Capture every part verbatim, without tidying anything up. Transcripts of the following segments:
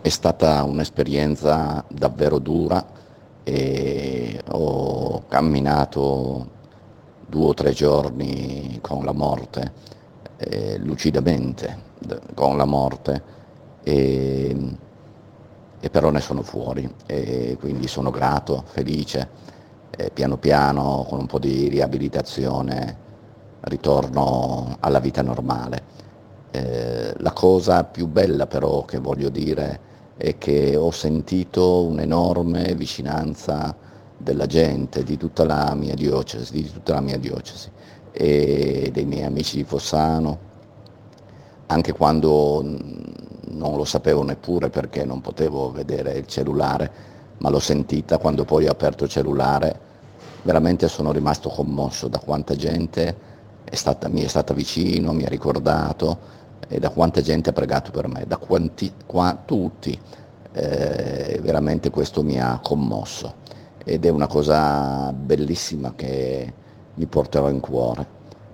È stata un'esperienza davvero dura e ho camminato due o tre giorni con la morte, eh, lucidamente d- con la morte, e, e però ne sono fuori e quindi sono grato, felice, e piano piano con un po' di riabilitazione ritorno alla vita normale. Eh, la cosa più bella però che voglio dire è che ho sentito un'enorme vicinanza della gente, di tutta la mia diocesi, di tutta la mia diocesi e dei miei amici di Fossano, anche quando mh, non lo sapevo neppure perché non potevo vedere il cellulare, ma l'ho sentita quando poi ho aperto il cellulare, veramente sono rimasto commosso da quanta gente è stata, mi è stata vicino, mi ha ricordato e da quanta gente ha pregato per me, da quanti, qua, tutti, eh, veramente questo mi ha commosso ed è una cosa bellissima che mi porterò in cuore.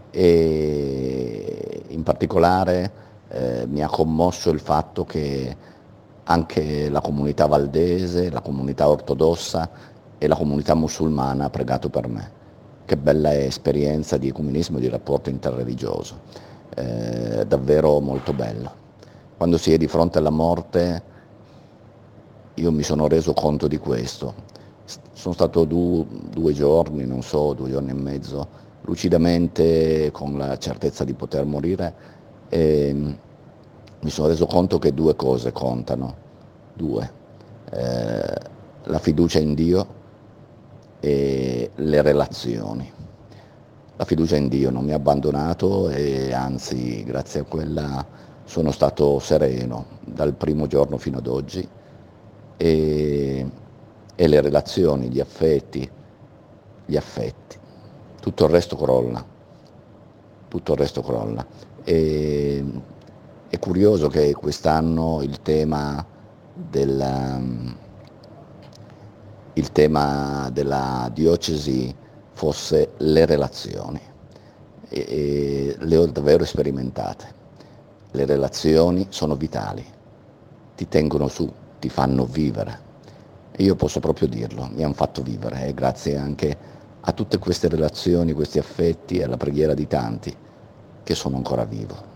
E in particolare eh, mi ha commosso il fatto che anche la comunità valdese, la comunità ortodossa e la comunità musulmana ha pregato per me. Che bella esperienza di ecumenismo e di rapporto interreligioso, eh, davvero molto bello. Quando si è di fronte alla morte io mi sono reso conto di questo. S- Sono stato du- due giorni, non so, due giorni e mezzo, lucidamente con la certezza di poter morire e mm, mi sono reso conto che due cose contano, due, eh, la fiducia in Dio e le relazioni. La fiducia in Dio non mi ha abbandonato e anzi, grazie a quella sono stato sereno dal primo giorno fino ad oggi e, e le relazioni, gli affetti, gli affetti. Tutto il resto crolla, tutto il resto crolla. E, è curioso che quest'anno il tema della, il tema della diocesi fosse le relazioni e, e le ho davvero sperimentate. Le relazioni sono vitali, ti tengono su, ti fanno vivere. E io posso proprio dirlo, mi hanno fatto vivere e grazie anche a tutte queste relazioni, questi affetti e alla preghiera di tanti che sono ancora vivo.